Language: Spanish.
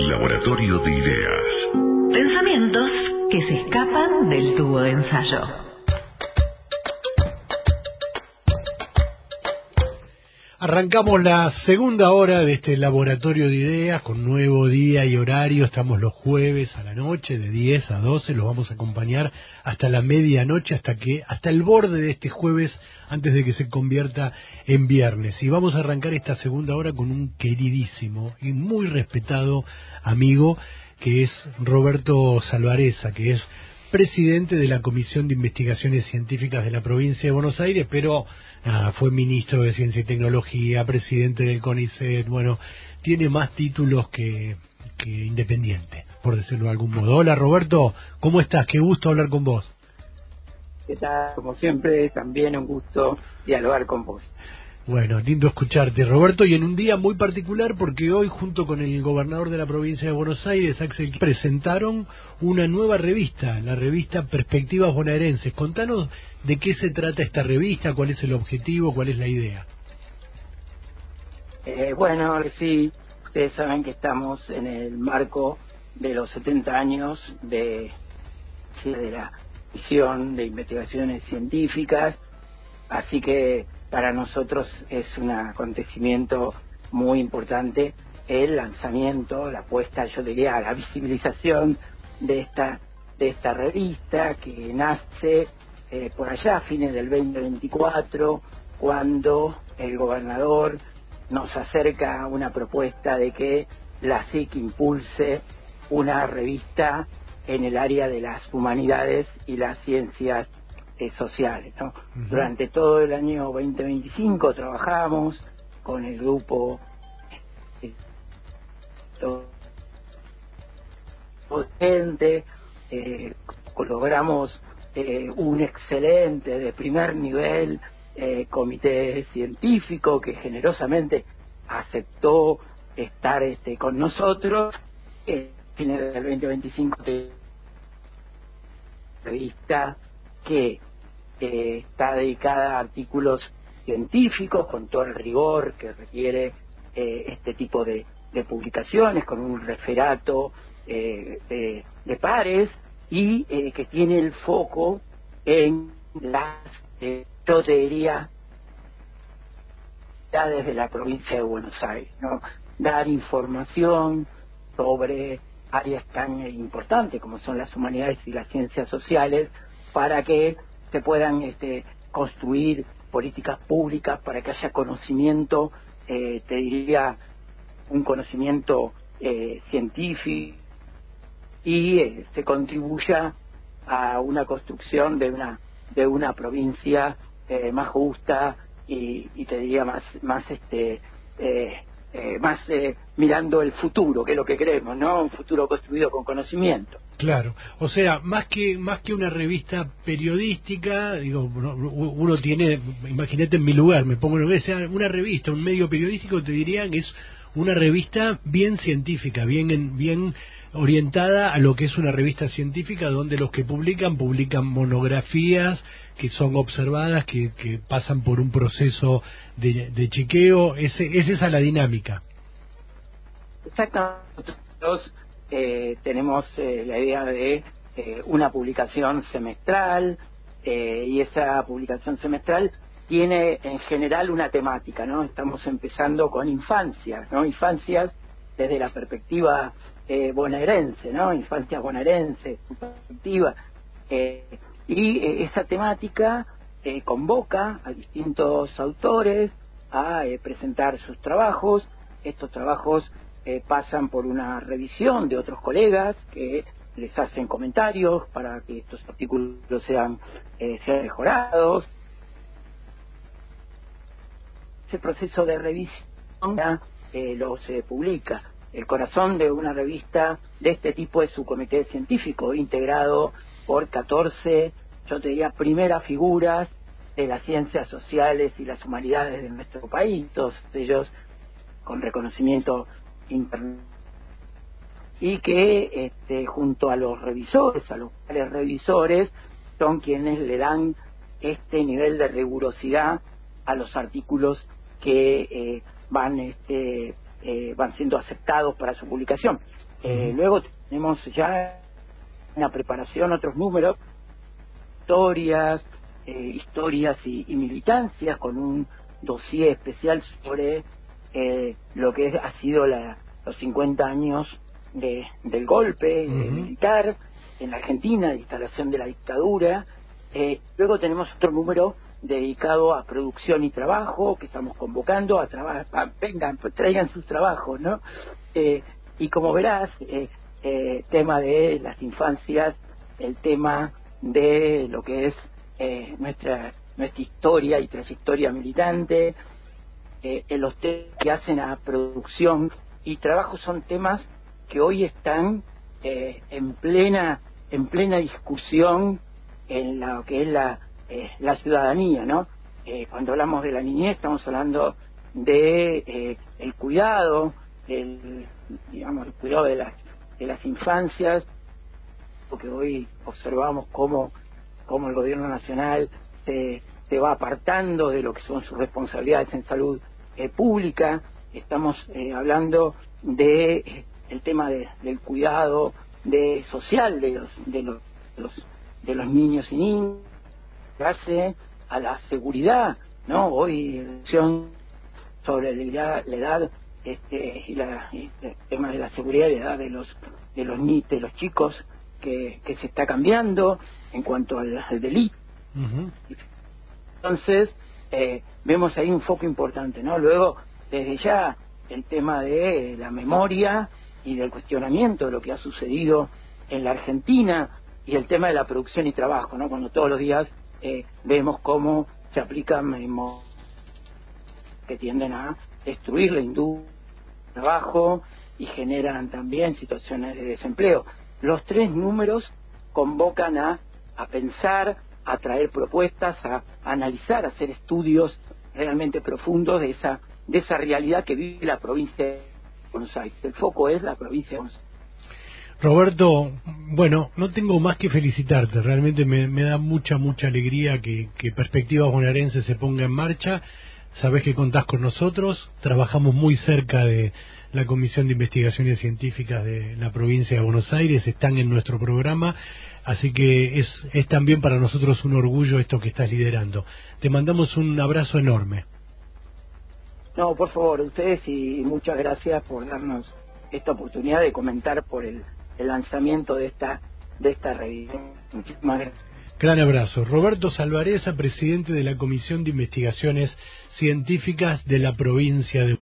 Laboratorio de Ideas. Pensamientos que se escapan del tubo de ensayo. Arrancamos la segunda hora de este Laboratorio de Ideas con nuevo día y horario. Estamos los jueves a la noche de 10 a 12. Los vamos a acompañar hasta la medianoche, hasta el borde de este jueves, antes de que se convierta en viernes. Y vamos a arrancar esta segunda hora con un queridísimo y muy respetado amigo, que es Roberto Salvarezza, que es presidente de la Comisión de Investigaciones Científicas de la Provincia de Buenos Aires, pero fue ministro de Ciencia y Tecnología, presidente del CONICET. Bueno, tiene más títulos que Independiente, por decirlo de algún modo. Hola Roberto, ¿cómo estás? Qué gusto hablar con vos. ¿Qué tal? Como siempre, también un gusto dialogar con vos. Bueno, lindo escucharte, Roberto, y en un día muy particular porque hoy, junto con el gobernador de la provincia de Buenos Aires, Axel, presentaron una nueva revista, la revista Perspectivas Bonaerenses. Contanos de qué se trata esta revista, cuál es el objetivo, cuál es la idea. Bueno, sí, ustedes saben que estamos en el marco de los 70 años de la Comisión de Investigaciones Científicas, así que para nosotros es un acontecimiento muy importante el lanzamiento, la puesta, yo diría, la visibilización de esta revista que nace por allá a fines del 2024, cuando el gobernador nos acerca una propuesta de que la SIC impulse una revista en el área de las humanidades y las ciencias sociales, ¿no? Uh-huh. Durante todo el año 2025 trabajamos con el grupo docente, logramos un excelente, de primer nivel, comité científico que generosamente aceptó estar con nosotros. Fines del 2025 revista que está dedicada a artículos científicos con todo el rigor que requiere este tipo de publicaciones, con un referato de pares y que tiene el foco en las yo te diría desde la provincia de Buenos Aires, ¿no? Dar información sobre áreas tan importantes como son las humanidades y las ciencias sociales, para que se puedan construir políticas públicas, para que haya conocimiento, te diría, un conocimiento científico, y se contribuya a una construcción de una provincia más justa y te diría más mirando el futuro, que es lo que queremos, ¿no? Un futuro construido con conocimiento. Claro, o sea, más que una revista periodística, digo, uno tiene, imagínate en mi lugar, me pongo en lo que sea una revista, un medio periodístico, te dirían que es una revista bien científica, bien orientada a lo que es una revista científica, donde los que publican monografías que son observadas, que pasan por un proceso de chequeo. Es esa la dinámica. Exactamente. Nosotros tenemos la idea de una publicación semestral, y esa publicación semestral tiene en general una temática, ¿no? Estamos empezando con infancias, ¿no? Infancias desde la perspectiva bonaerense, ¿no? Infancias bonaerenses, su perspectiva. Y esa temática convoca a distintos autores a presentar sus trabajos. Estos trabajos pasan por una revisión de otros colegas que les hacen comentarios para que estos artículos sean mejorados. Ese proceso de revisión los publica. El corazón de una revista de este tipo es su comité científico, integrado por 14, yo te diría, primeras figuras de las ciencias sociales y las humanidades de nuestro país, todos ellos con reconocimiento internacional, y que junto a los revisores, a los revisores, son quienes le dan este nivel de rigurosidad a los artículos que van van siendo aceptados para su publicación. Luego tenemos ya en la preparación otros números, historias y militancias, con un dossier especial sobre lo que ha sido los 50 años del golpe militar en la Argentina, de instalación de la dictadura. Luego tenemos otro número dedicado a producción y trabajo, que estamos convocando a vengan, pues, traigan sus trabajos, ¿no? Y como verás, tema de las infancias, el tema de lo que es nuestra historia y trayectoria militante, los temas que hacen a producción y trabajo son temas que hoy están en plena discusión en lo que es la ciudadanía, ¿no? Cuando hablamos de la niñez estamos hablando de el cuidado, el cuidado de las infancias, porque hoy observamos cómo el gobierno nacional se va apartando de lo que son sus responsabilidades en salud pública. Estamos hablando de el tema del cuidado social de los niños y niñas, hace a la seguridad, ¿no? Hoy sobre la edad y el tema de la seguridad y la edad de los chicos que se está cambiando en cuanto al delito. Entonces vemos ahí un foco importante, ¿no? Luego, desde ya, el tema de la memoria y del cuestionamiento de lo que ha sucedido en la Argentina, y el tema de la producción y trabajo, ¿no? Cuando todos los días vemos cómo se aplican que tienden a destruir la industria, el trabajo, y generan también situaciones de desempleo. Los tres números convocan a pensar, a traer propuestas, a analizar, a hacer estudios realmente profundos de esa realidad que vive la provincia de Buenos Aires. El foco es la provincia de Buenos Aires. Roberto, bueno, no tengo más que felicitarte, realmente me da mucha alegría que Perspectivas Bonaerenses se ponga en marcha. Sabés que contás con nosotros, trabajamos muy cerca de la Comisión de Investigaciones Científicas de la provincia de Buenos Aires, están en nuestro programa, así que es también para nosotros un orgullo esto que estás liderando. Te mandamos un abrazo enorme. No, por favor, ustedes, y muchas gracias por darnos esta oportunidad de comentar por el lanzamiento de esta revista. Muchísimas gracias. Gran abrazo. Roberto Salvarezza, presidente de la Comisión de Investigaciones Científicas de la provincia de